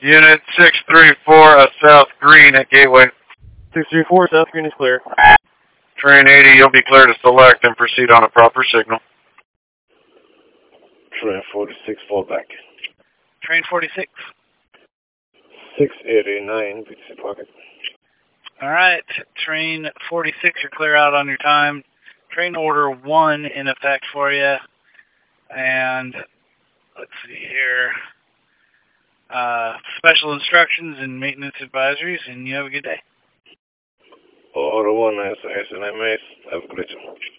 Unit 634 South Green at Gateway. 634 South Green is clear. Train 80, you'll be clear to select and proceed on a proper signal. Train 46, fall back. Train 46. 689, BTC pocket. Alright, train 46, you're clear out on your time. Train order 1 in effect for you. And, let's see here. Special instructions and maintenance advisories, and you have a good day. Order 1, SAS and MS. Have a great day.